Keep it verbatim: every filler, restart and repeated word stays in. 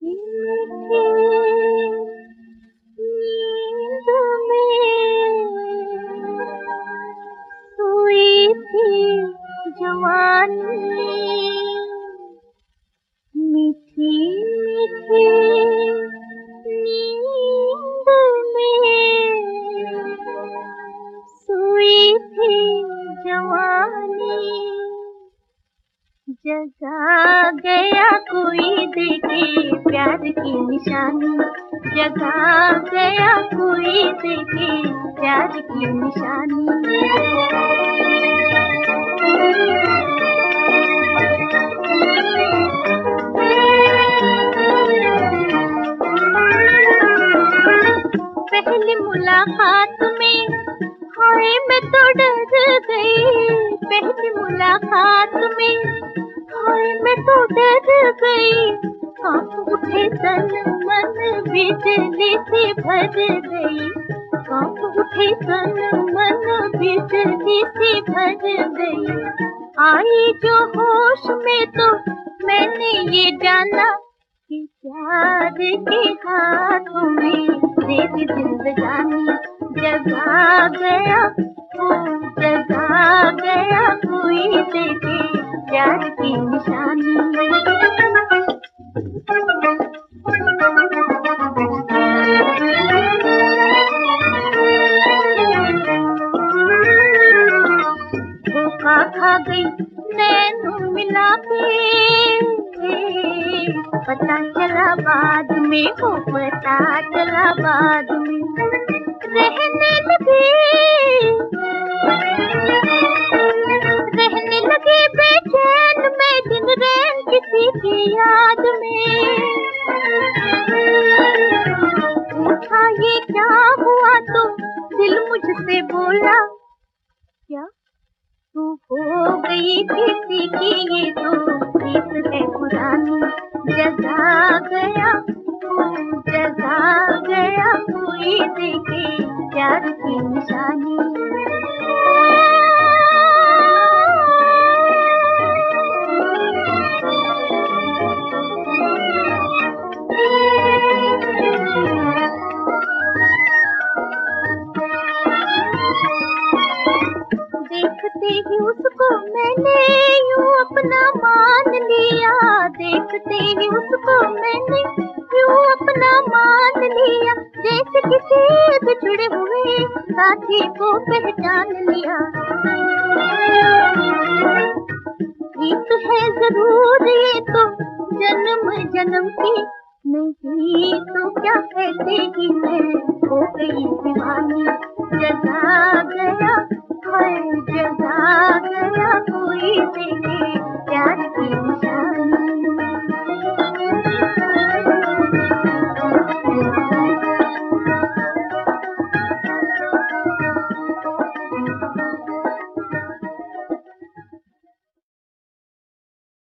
मीठी नींद में सोई थी जवानी, मीठी मीठी नींद में सोई थी जवानी। जगा गया कोई देखे प्यार की निशानी, जगा गया कोई देखे प्यार की निशानी। पहली मुलाकात में हाय मैं तो डर गई, पहली मुलाकात में हाय मैं तो डर गई। कांप उठे तन मन बिजली से भर गई, कांप उठे तन मन बिजली से भर गई। आई जो होश में तो मैंने ये जाना कि प्यार के हाथों में तेरी जिंदगानी। जगा गया ओ जगा गया कोई देखे प्यार की निशानी। धोखा खा गई नैनों मिला के, पता चला बाद में हो पता चला बाद में। रहने लगे रहने लगे बेचैन में दिन रैन किसी की याद में। पूछा ये क्या हुआ तो दिल मुझसे बोला, क्या तू हो गई किसी की ये तो प्रीत है पुरानी। जगा गया जगा गया कोई देखे प्यार की निशानी। देखते ही उसको मैंने यूं अपना मान लिया, देखते ही उसको मैंने यूं अपना मान लिया। जैसे किसी बिछड़े हुए साथी को पहचान लिया। प्रीत है जरूर ये तो जन्म जन्म की, नहीं तो क्या कहते ही मैं हो गई दीवानी। जगा